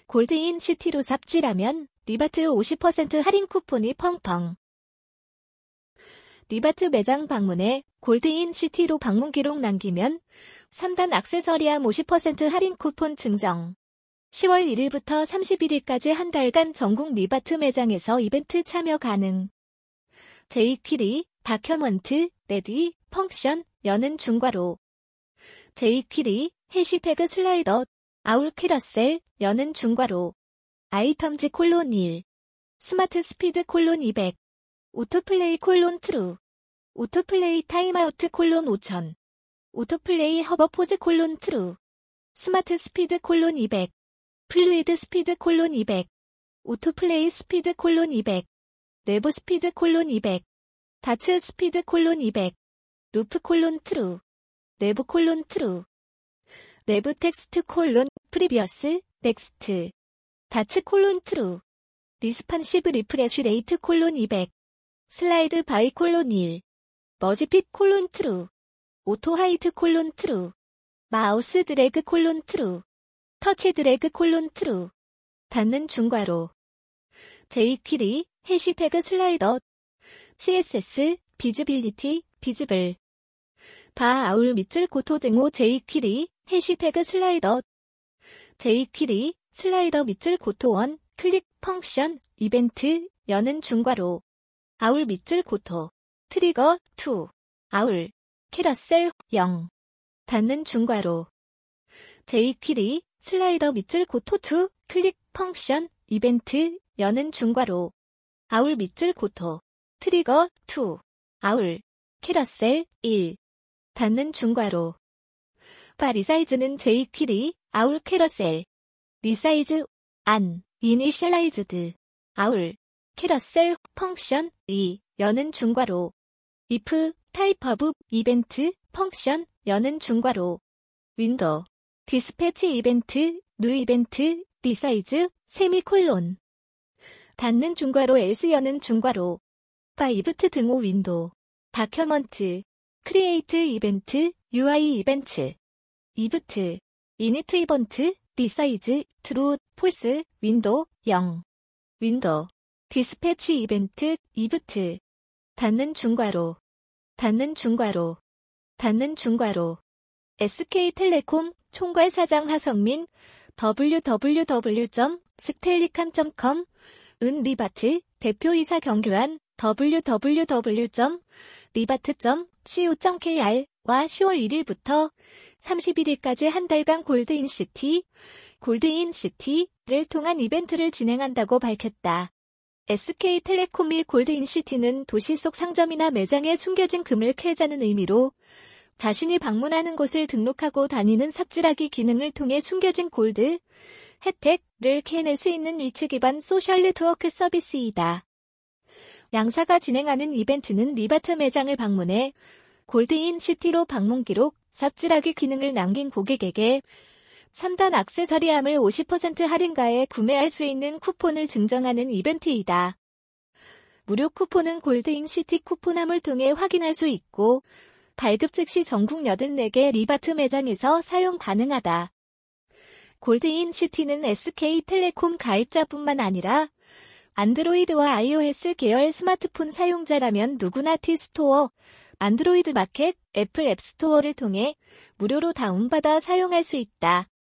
골드인시티로 삽질하면 리바트 50% 할인 쿠폰이 펑펑. 리바트 매장 방문에 골드인시티로 방문 기록 남기면 3단 액세서리함 50% 할인 쿠폰 증정. 10월 1일부터 31일까지 한 달간 전국 리바트 매장에서 이벤트 참여 가능. 제이퀴리, 다큐먼트, 레디, 펑션, 여는 중괄호. 제이퀴리, 해시태그 슬라이더, 아울 캐러셀, 여는 중괄호. 아이텀즈 콜론 1. 스마트 스피드 콜론 200. 오토플레이 콜론 트루. 오토플레이 타임아우트 콜론 5000. 오토플레이 허버포즈 콜론 트루. 스마트 스피드 콜론 200. 플루이드 스피드 콜론 200. 오토플레이 스피드 콜론 200. 내부 스피드 콜론 200. 다츠 스피드 콜론 200. 루프 콜론 트루. 내부 콜론 트루. 내부 텍스트 콜론 프리비어스 넥스트. 다츠 콜론 트루. 리스판시브 리프레쉬 레이트 콜론 200. 슬라이드 바이 콜론 1. 머지핏 콜론 트루. 오토 하이트 콜론 트루. 마우스 드래그 콜론 트루. 터치 드래그 콜론 트루. 닫는 중괄호. 제이퀴리, 해시태그 슬라이더. CSS, 비즈빌리티, 비즈블. 바 아울 밑줄 고토 등호 제이퀴리, 해시태그 슬라이더. 제이퀴리, 슬라이더 밑줄 고토 1, 클릭 펑션, 이벤트, 여는 중괄호. 아울 밑줄 고토. 트리거 2. 아울. 캐러셀 0. 닫는 중괄호. 제이퀴리, 슬라이더 밑줄 고토 2, 클릭 펑션, 이벤트, 여는 중괄호. 아울 밑줄 고토. 트리거 2. 아울. 캐러셀 1. 닫는 중괄호. 바 리사이즈는 제이퀴리, 아울 캐러셀. 리사이즈, 안, 이니셜라이즈드. 아울. 캐러셀, 펑션, 2, 여는 중괄호. if, 타입 오브, 이벤트, 펑션, 여는 중괄호. 윈도우. 디스패치 이벤트, 뉴 이벤트, 리사이즈, 세미콜론. 닫는 중괄호 else 여는 중괄호. 바 이브트 등호 윈도우. 다큐먼트. 크리에이트 이벤트, UI 이벤트. 이브트. 이니트 이벤트, 리사이즈, 트루, 폴스, 윈도우, 0. 윈도우. 디스패치 이벤트, 이브트. 닫는 중괄호. 닫는 중괄호. 닫는 중괄호. SK텔레콤 총괄 사장 하성민 www.스텔리캄.com 은 리바트 대표이사 경규한 www.리바트.co.kr 와 10월 1일부터 31일까지 한 달간 골드인시티를 통한 이벤트를 진행한다고 밝혔다. SK텔레콤이 골드인시티는 도시 속 상점이나 매장에 숨겨진 금을 캐자는 의미로 자신이 방문하는 곳을 등록하고 다니는 삽질하기 기능을 통해 숨겨진 골드 혜택을 캐낼 수 있는 위치 기반 소셜 네트워크 서비스이다. 양사가 진행하는 이벤트는 리바트 매장을 방문해 골드인시티로 방문 기록, 삽질하기 기능을 남긴 고객에게 3단 액세서리함을 50% 할인가에 구매할 수 있는 쿠폰을 증정하는 이벤트이다. 무료 쿠폰은 골드인시티 쿠폰함을 통해 확인할 수 있고 발급 즉시 전국 84개 리바트 매장에서 사용 가능하다. 골드인시티는 SK텔레콤 가입자뿐만 아니라 안드로이드와 iOS 계열 스마트폰 사용자라면 누구나 티스토어, 안드로이드 마켓, 애플 앱스토어를 통해 무료로 다운받아 사용할 수 있다.